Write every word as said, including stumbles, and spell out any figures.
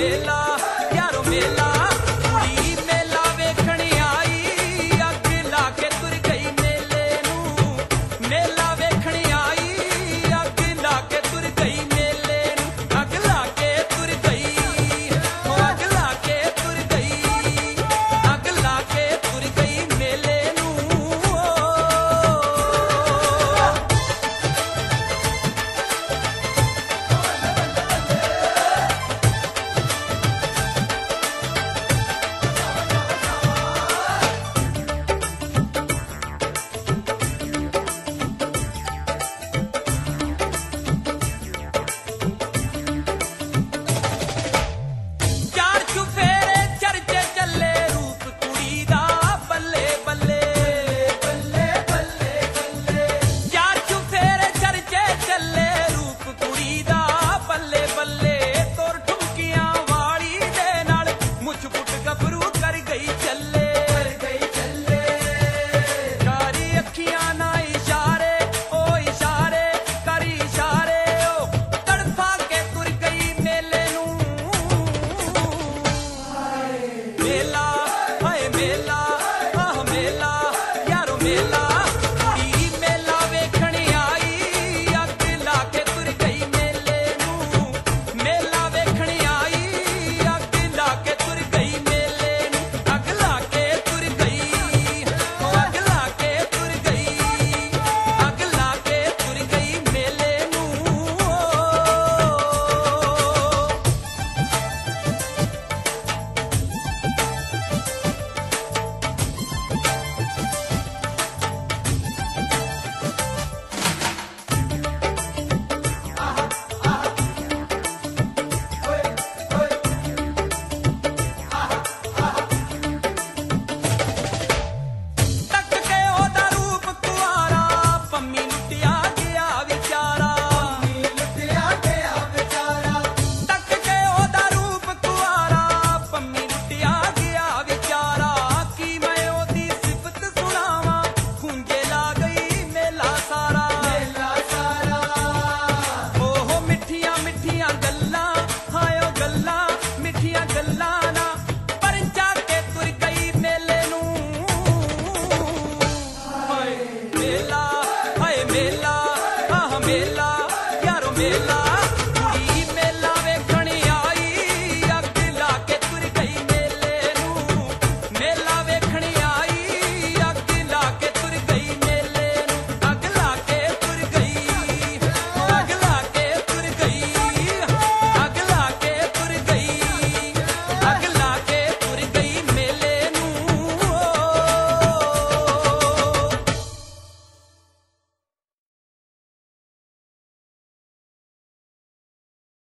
मेला यारो मेला कुड़ी मेला वेखण आई अग ला के तुर गई मेले नू मेला वेखण आई अग ला के तुर गई मेले नू अग ला के तुर गई हो अग ला के तुर गई अग ला के तुर गई मेले नू चार चुफेरे चर्चे चले रूप कुड़ी दा बल्ले बल्ले बल्ले बल्ले बल्ले चार चुफेरे चर्चे चले रूप कुड़ी दा बल्ले बल्ले तोर ठुमकियां वाली दे नाल मुझ पुट गबरू कर गई चले कर गई चले कारी अखियां ना इशारे ओ इशारे करी इशारे ओ तड़फा के तुर गई मेले नू मेला हाय मेला आह मेला यारो मेला कुड़ी मेला वेखण आई अग ला के तुर गई मेले नू मेला वेखण आई अग ला के तुर गई मेले नू अग ला के तुर गई हो अग ला के तुर गई अग ला के तुर गई मेले नू तक के ओदा रूप कुआरा पम्मी लुटिया गया विचारा पम्मी लुटिया गया विचारा तक के ओदा रूप कुआरा पम्मी लुटिया गया विचारा की मैं ओदी सिफत सुनावा खूंजे ला गई मेला सारा मेला सारा ओहो मिठियां मिठियां गल्लां हायो गल्लां मिठियां गल्लां ना परचा के तुर गई मेले नू हाय मेला हाय मेला आह मेला यारो मेला